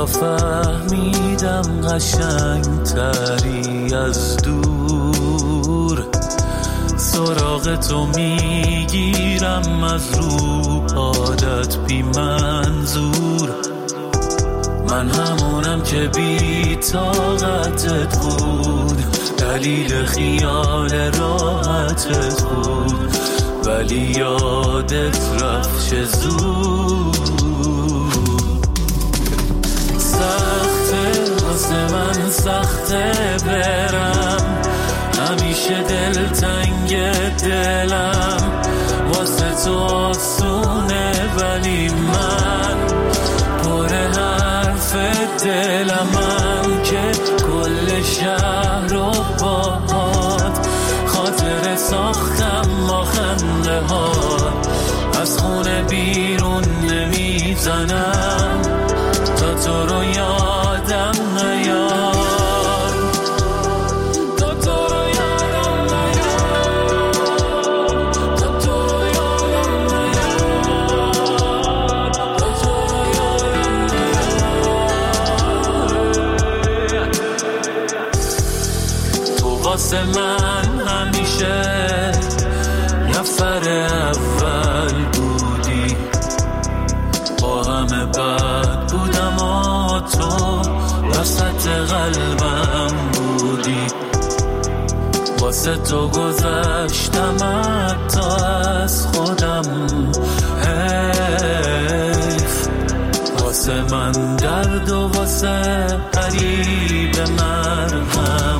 حالا فهمیدم قشنگ تری از دور سراغ تو میگیرم از رو عادت بی منظور من همونم که بی طاقتت بود دلیل خیال راحتت بود ولی یادت رفت چه زود سخته واسه من سخته برم همیشه دلتنگ دلم واسه تو آسونه ولی من پر حرف دلمم که کل شهر رو باهات خاطر ساختم با خنده هات از خونه بیرون نمیزنم تا تو رو یادم نیاد واسه من همیشه نفر اول بودی با همه بد بودم و تو وسط قلبم بودی واسه تو گذشتم حتی از خودم حیف واسه من درد و واسه قریب مرهم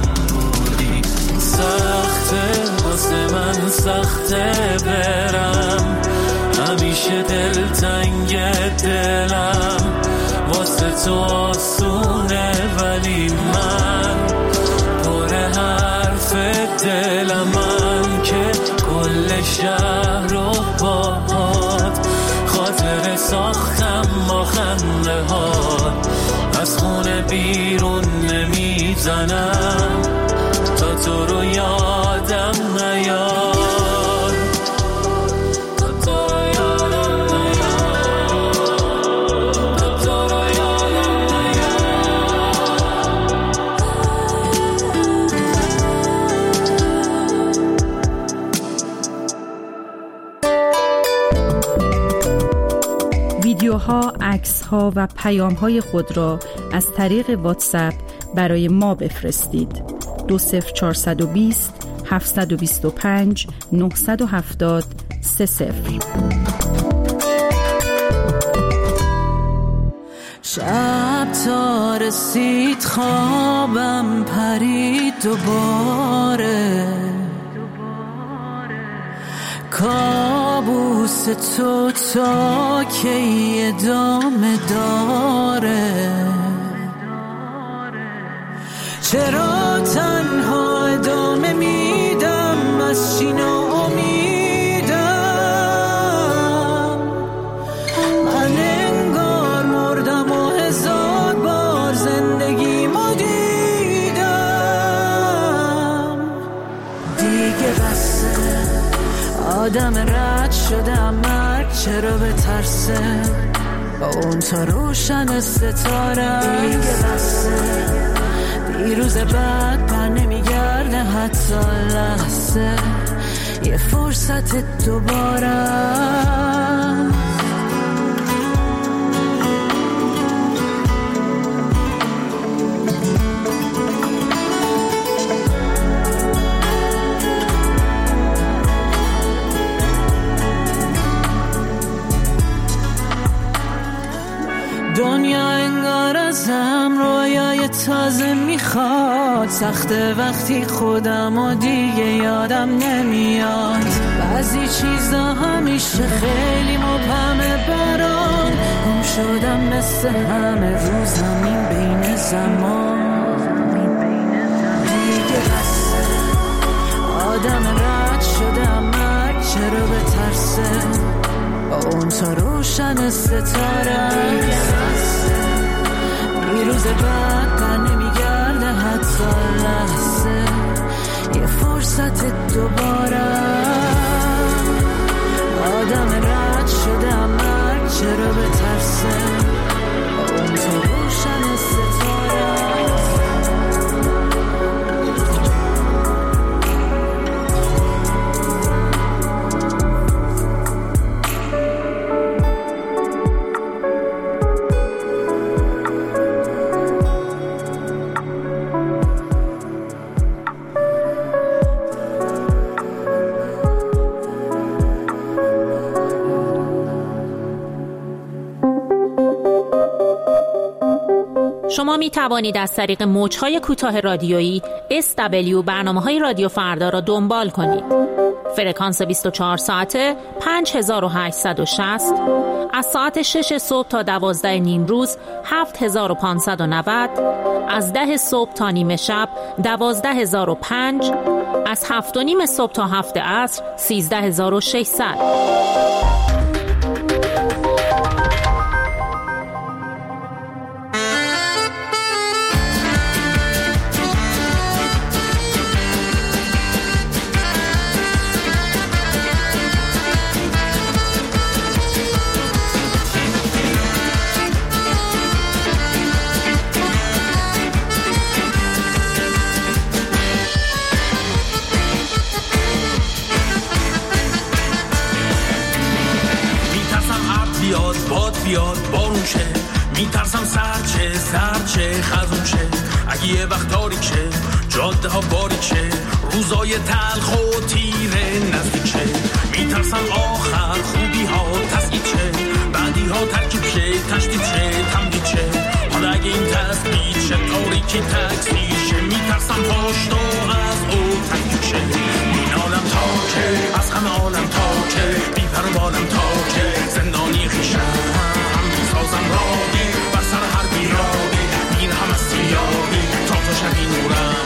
سخته واسه من سخته برم همیشه دلتنگ دلم واسه تو آسونه ولی من پر حرف دلمم که کل شهر رو باهات خاطر ساختم با خنده هات از خونه بیرون نمیزنم تا تو رو یادم نیاد تا تو رو یادم نیاد تا تو رو یادم نیاد ویدیوها، عکس‌ها و پیام‌های خود را از طریق واتساپ برای ما بفرستید. 20420 725 970 30. شب تا رسید خوابم پرید دوباره کابوس تو تا کی ادامه داره چرا تنها ادامه میدم از چی ناامیدم من انگار مردم و 1000 بار زندگیمو دیدم دیگه بسه آدم رد شدم مرگ چرا بترسه با اون تا روشن ستاره دیگه بسه دیروز بعد بر نمیگرده حتی لحظه یه فرصت دوباره دنیا انگار ازم رویای تازه میخواد سخته وقتی خودم و دیگه یادم نمیاد بعضی چیزا همیشه خیلی مبهمه برام گم شدم مثل همه رو زمین بین زمان دیگه بسه آدم رد شدم مرگ چرا بترسه با اون تا روشن ستاره دیروز بعد بر نمیگرده حتی لحظه یه فرصت دوباره آدم رد شده مرگ چرا بترسه با اون تو روشن می توانید از طریق موج‌های کوتاه رادیویی SW برنامه‌های رادیو فردا را دنبال کنید. فرکانس 24 ساعته 5860، از ساعت 6 صبح تا 12 نیم روز 7590، از 10 صبح تا نیمه شب 12005، از 7 و نیم صبح تا 7 عصر 13600. بیاد بارون شه، میترسم سرچه خزون شه. اگه یه وقت تاریک شه، جاده ها باریک شه، روزای تلخ و تیره نزدیک شه. میترسم آخر خوبی ها تسکید شه، بعدی ها ترکیب شه، تشدید شه، تمدید شه. حالا اگه این تسکید شه، تاریکی تکسیر شه، میترسم پاشتو از او تکیب شه. این عالم تاکه، از همه عالم تاکه، بیپر و بالم تاکه، زندانی خیشم سازم راهی بر سر هر بیراهی، میرهم از سیاهی تا تو شبی نورم.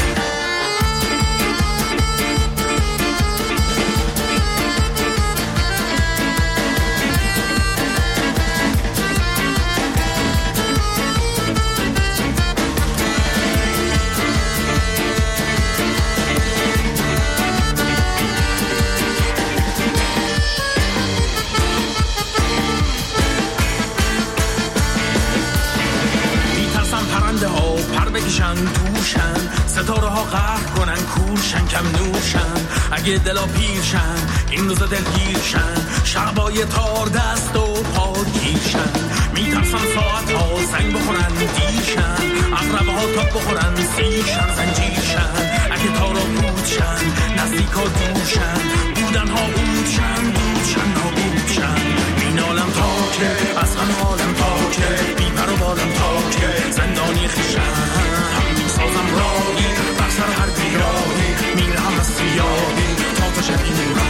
توشن ستاره ها قهر کنن، کورشن کم نورشن. اگه دلا پیرشن این روزا دلگیرشن، شبای تار دست و پا گیرشن. میترسن ساعت ها زنگ بخورن دیرشن، عقربه ها تا بخورن سیرشن زنجیرشن. اگه تارا بودشن نزدیک ها دورشن، بودن ها بودشن بودشن نابودشن. این عالم تاکه، از همه عالم تاکه، بیپر و بالم تاکه، زندانی خیشن سازم راهی بر سر هر بیراهی، میرهم از سیاهی تا تو شبی نورم.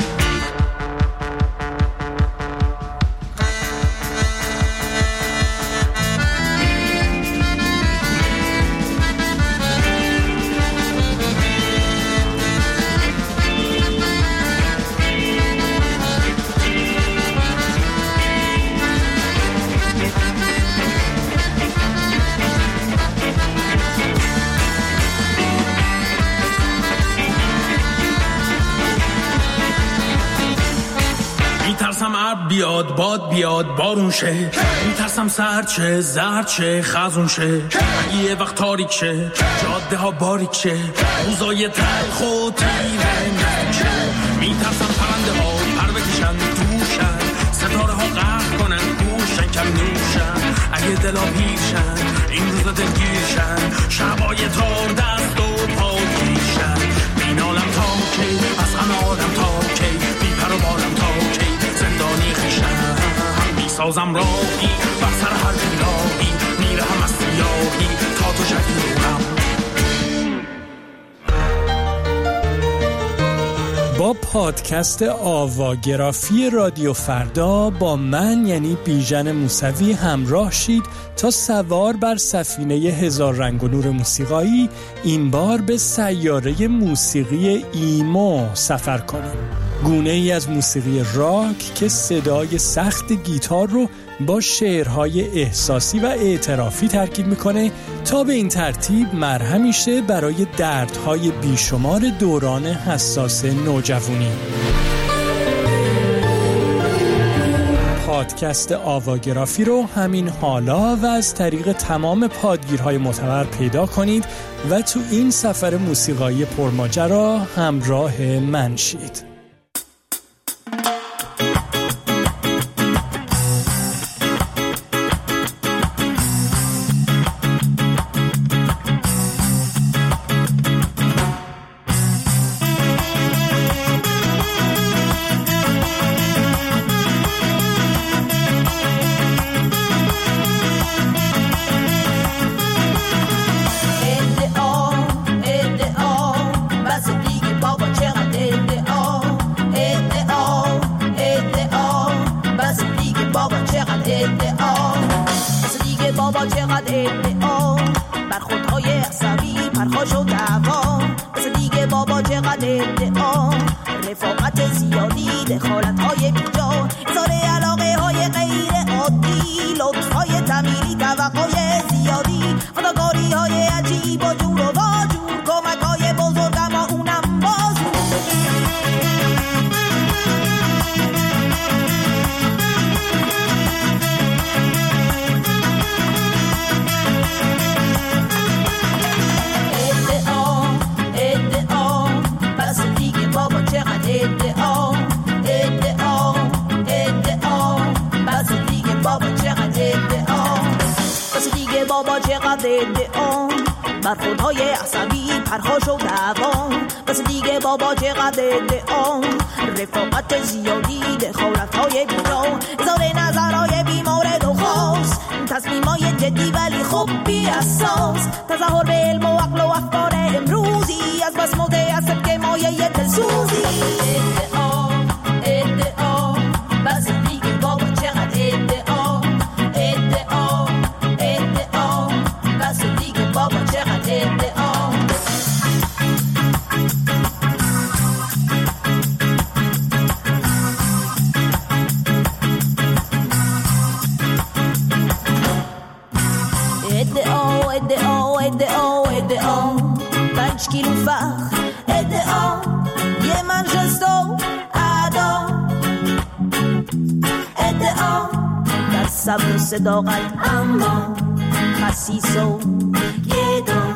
میترسم عرب بیاد باد بیاد بارون شه، میترسم سرچه زرچه خزون شه. اگه یه وقت تاریک شه، جاده ها باریک شه، روزای تلخ و تیره نزدیک شه. میترسم پرنده ها پر بکشن دوشن، ستاره ها قهر کنن گوشن کم نوشن. اگه دلا پیرشن این روزا دلگیرشن، شبای تار دست و پا گیرشن. این عالم تاکی، از همه عالم تاکی، بیپر و بالم تاکی، زندانی خیشم میسازم راهی بر سر هر بیراهی، میرهم از سیاهی تا تو شبی نورم. با پادکست آواگرافی رادیو فردا با من یعنی بیژن موسوی همراه شید تا سوار بر سفینه هزار رنگ و نور موسیقایی این بار به سیاره موسیقی ایمو سفر کنیم. گونه ای از موسیقی راک که صدای سخت گیتار رو با شعرهای احساسی و اعترافی ترکیب میکنه تا به این ترتیب مرهمی شه برای دردهای بیشمار دوران حساس نوجوانی. پادکست آواگرافی رو همین حالا و از طریق تمام پادگیرهای معتبر پیدا کنید و تو این سفر موسیقایی پرماجرا همراه من شید. چقدر ادعا، رفاقت زیادی، دخالت‌های بیجا، اظهار علاقه‌های غیر عادی، لطف‌های تمیری، توقع‌های زیادی، فداکاری‌های عجیب و جور و واجور، کمک‌های بزرگ اما اونم بازور. ادعا بس دیگه بابا چقدر ادعا، بس دیگه بابا چقدر ادعا، بس دیگه بابا چقدر ادعا، برخوردهای عصبی، پرخاش و دعوا، بس دیگه بابا چقدر ادعا، رفاقت زیادی، دخالت‌های بیجا، اظهار نظرهای بیمورد و خاص، تصمیمای جدی ولی خب بی اساس، تظاهر به علم و عقل و افکار امروزی، از بس متعصب که مایه دلسوزی. ادعا بس دیگه بابا چقدر ادعا، بس دیگه بابا چقدر ادعا. ادعا 5 کیلو فخر، ادعا یه منجستو ادا، ادعا در صبر و صداقت اما خسیس و گدا.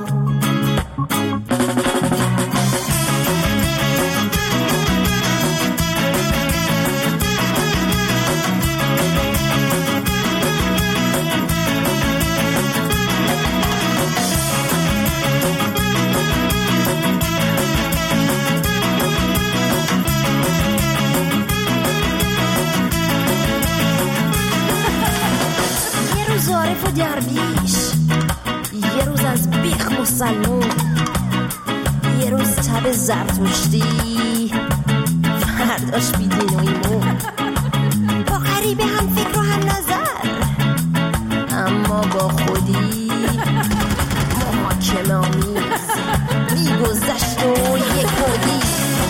عارف و درویش، یه روز از بیخ مسلمون، یه روز تب زرتشتی، فرداش بیدین و ایمون، با غریبه هم فکر و هم نظر، اما با خودی محاکمه آمیز میگذشت و یک خودی.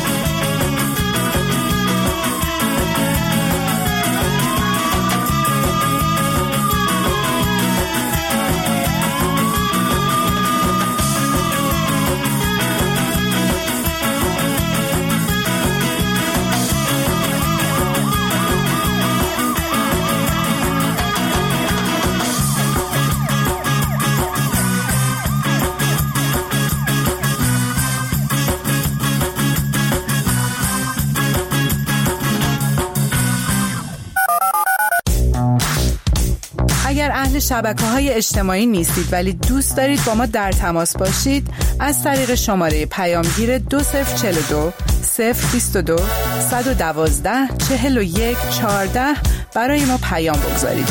اهل شبکه‌های اجتماعی نیستید ولی دوست دارید با ما در تماس باشید، از طریق شماره پیامگیر 2042 022 112 41 14 برای ما پیام بگذارید.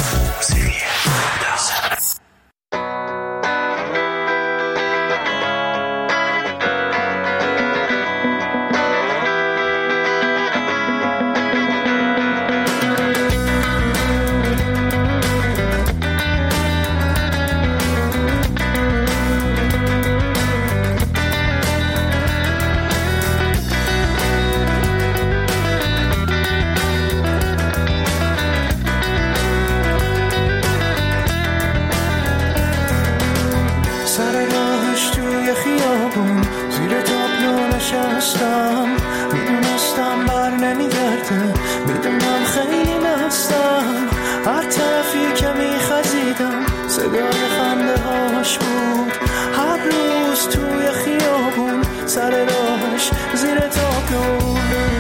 میدونستم بر نمیگرده، میدونم خیلی مستم، هر طرفی که میخزیدم صدای خنده هاش بود، هر روز توی خیابون سر راهش زیر تابلو.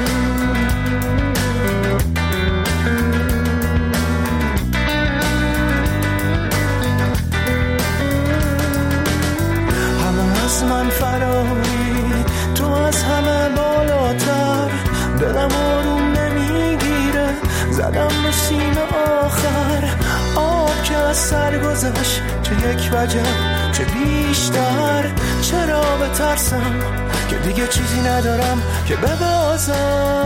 همه از من فراری، تو از همه بالاتر، دلم آروم نمیگیره، زدم به سینه آخر، آب که از سر گذشت، چه یک وجه چه بیشتر، چرا بترسم که دیگه چیزی ندارم که ببازم،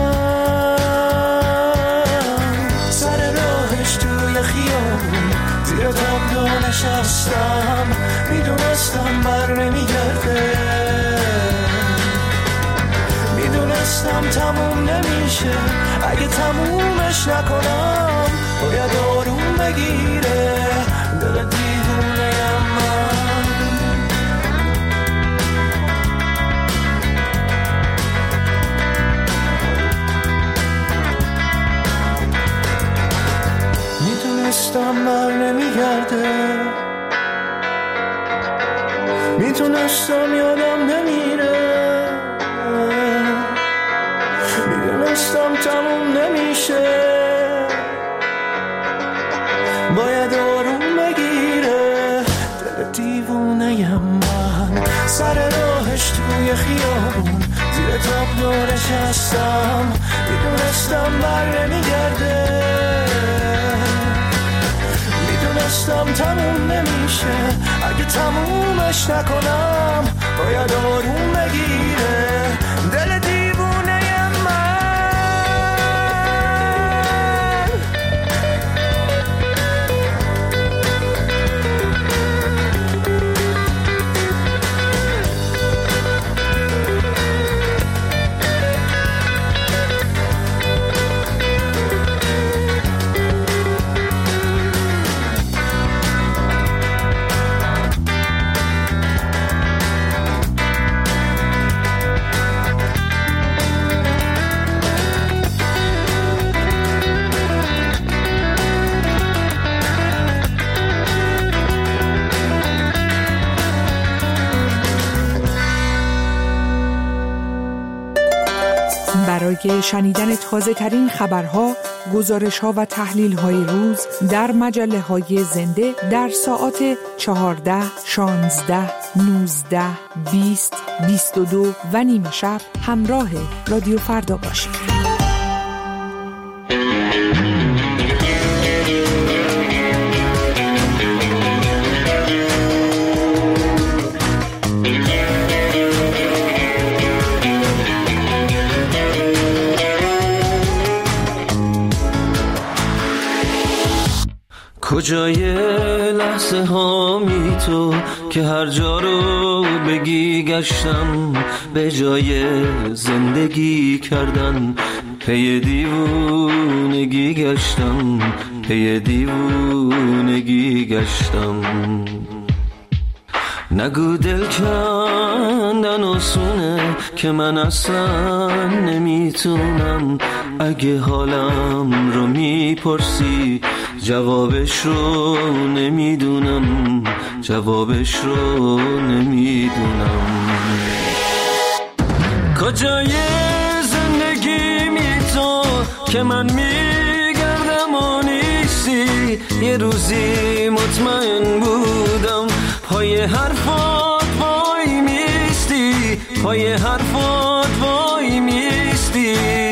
سر راهش توی خیابون زیر تابلو نشستم، میدونستم بر نمیگرده، میدونستم تموم نمیشه، اگه تمومش نکنم باید آروم بگیره دل دیوونه‌ام من. میدونستم بر نمیگرده، میدونستم یادم نمیره، میدونستم تموم نمیشه، باید آروم بگیره دل دیوونه‌ام من. سر راهش توی خیابون زیر تابلو نشستم، میدونستم بر نمیگرده، میدونستم تموم نمیشه، اگه تمومش نکنم باید آروم بگیره دل دیوونه‌ام من. برای شنیدن تازه ترین خبرها، گزارش‌ها و تحلیل‌های روز در مجله‌های زنده در ساعات 14، 16، 19، 20، 22 و نیمه شب همراه رادیو فردا باشید. کجای لحظه هامی تو که هر جا رو بگی گشتم، به جای زندگی کردن پی دیوونگی گشتم، پی دیوونگی گشتم. نگو دل کندن آسونه که من اصلا نمیتونم، اگه حالم رو میپرسی جوابش رو نمیدونم، جوابش رو نمیدونم. کجای زندگی می تو که من میگردم و نیستی، یه روزی مطمئن بودم پای حرفات وای میستی، پای حرفات وای میستی.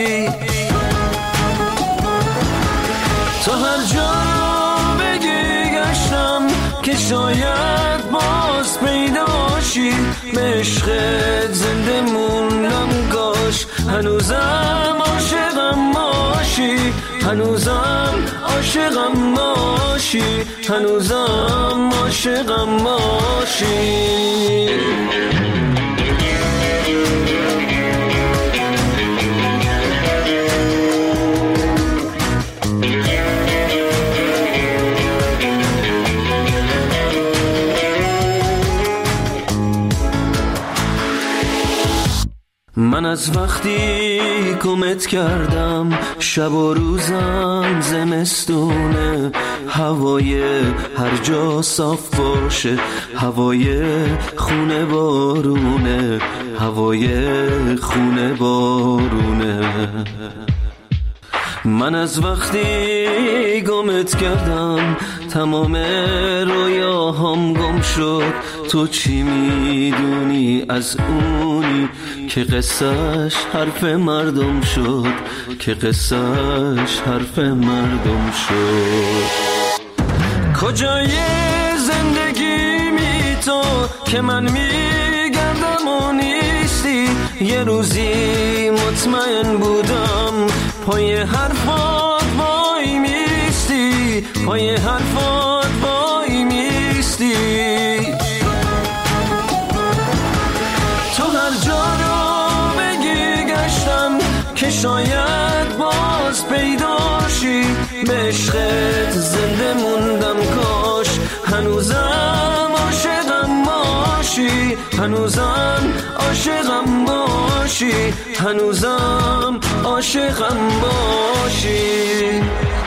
تو هر جا بگی گشتم که شاید باز پیداشی، به عشقت زنده موندم کاش هنوزم عاشقم باشی، هنوزم عاشقم باشی، هنوزم عاشقم باشی. من از وقتی گمت کردم شب و روزم زمستونه، هوای هر جا صاف باشه، هوای خونه بارونه، هوای خونه بارونه. من از وقتی گمت کردم تمام رویاهام گم شد، تو چی میدونی از اونی که قصهش حرف مردم شد، که قصهش حرف مردم شد. کجای زندگی می تو که من میگردم و نیستی، یه روزی مطمئن بودم پای حرفات وای میستی، پای حرفات وای میستی. تو هر جا رو بگی گشتم که شاید باز پیداشی. به عشقت زنده موندم کاش هنوزم عاشقم باشی، هنوزم عاشقم باشی، هنوزم عاشقم باشی.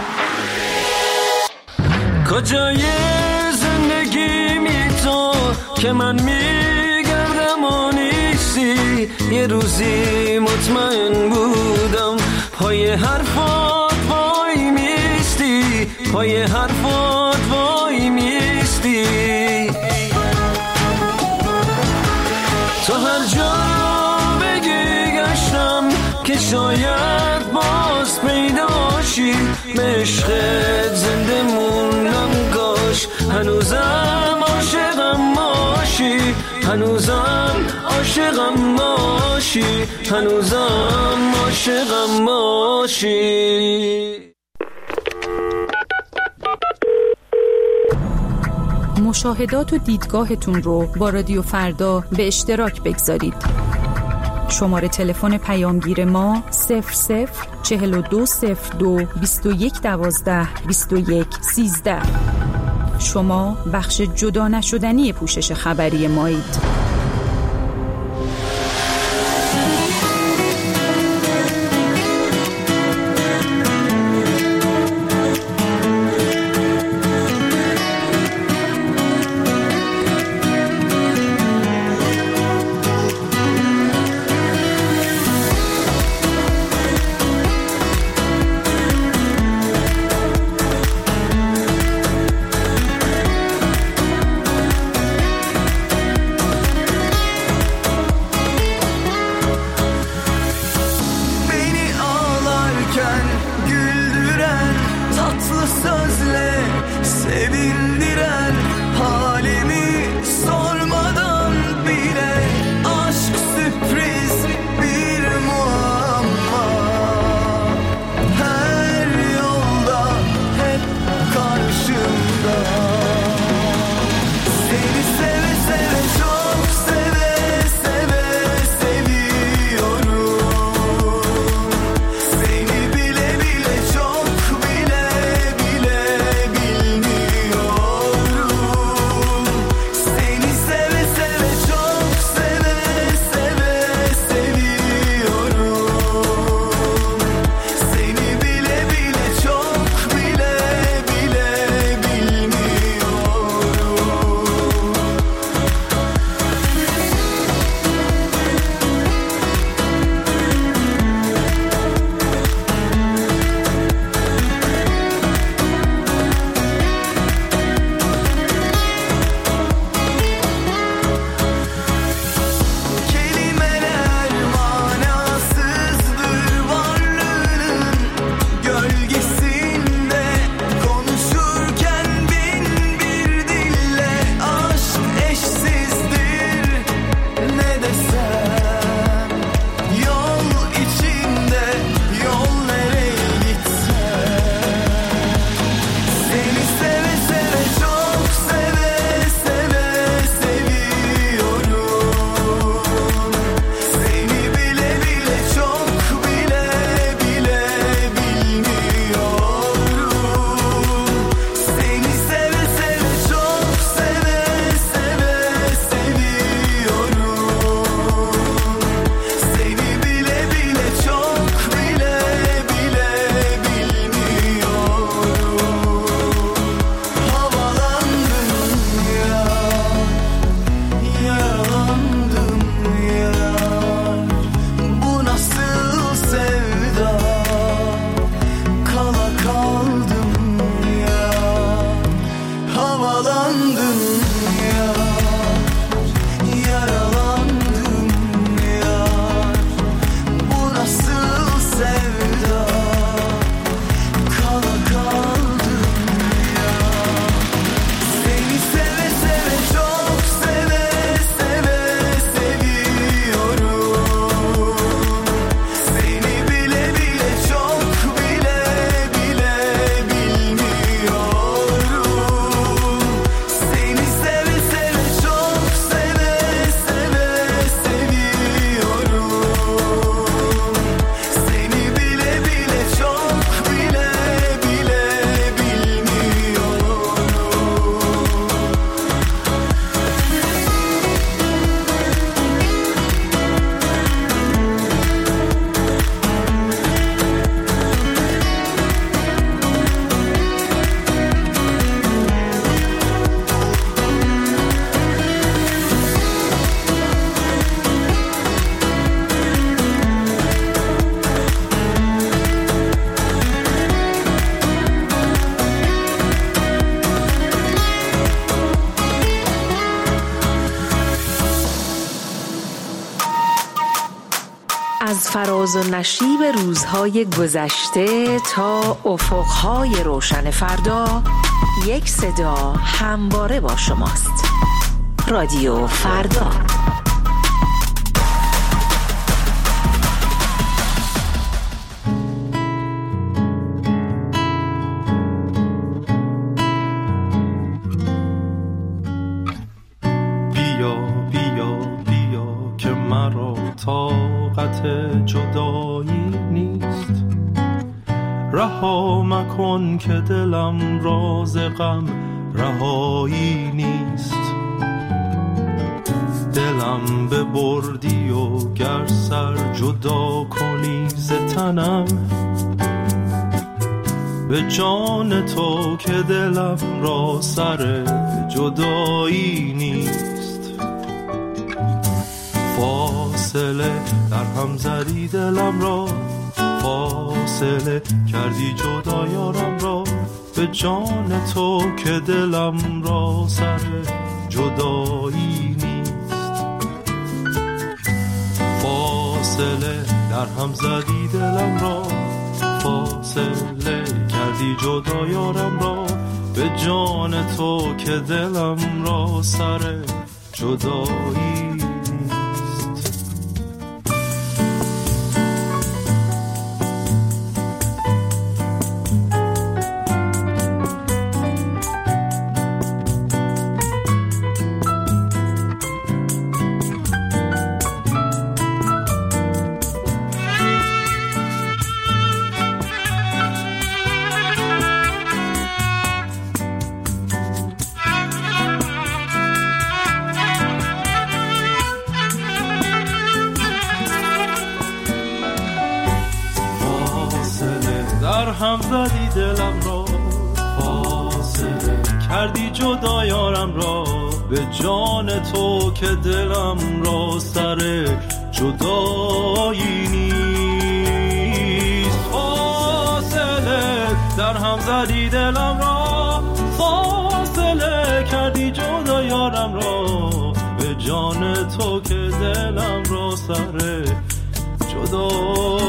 کجای زندگیمی تو که من میگردم و نیستی؟ یه روزی مطمئن بودم پای حرفات وای میستی، پای حرفات وای میستی. تو هر جا بگی گشتم که شاید باز پیداشی. به عشقت زنده موندم کاش هنوزم عاشقم باشی، هنوزم عاشقم باشی، هنوزم عاشقم باشی. مشاهدات و دیدگاهتون رو با رادیو فردا به اشتراک بگذارید. شماره تلفن پیامگیر ما 004202 2112 2113. شما بخش جدا نشدنی پوشش خبری مایید. فراز و نشیب روزهای گذشته تا افقهای روشن فردا، یک صدا همواره با شماست. رادیو فردا. جدایی نیست، رها مکن که دلم راز غم رهایی نیست. دلم ببردی و گر سر جدا کنی ز تنم، به جان تو که دلم را سر جدایی نیست. فاصله در هم زدی دلم را، فاصله کردی جدا یارم را، به جان تو که دلم را سر جدایی نیست. فاصله در هم زدی دلم را، فاصله کردی جدا یارم را، به جان تو که دلم را سر جدایی نیست. هم زدی دلم را، فاصله کردی جدا یارم را، به جان تو که دلم را سر جدایی نیست. فاصله در هم زدی دلم را، فاصله کردی جدا یارم را، به جان تو که دلم را سر جدایی.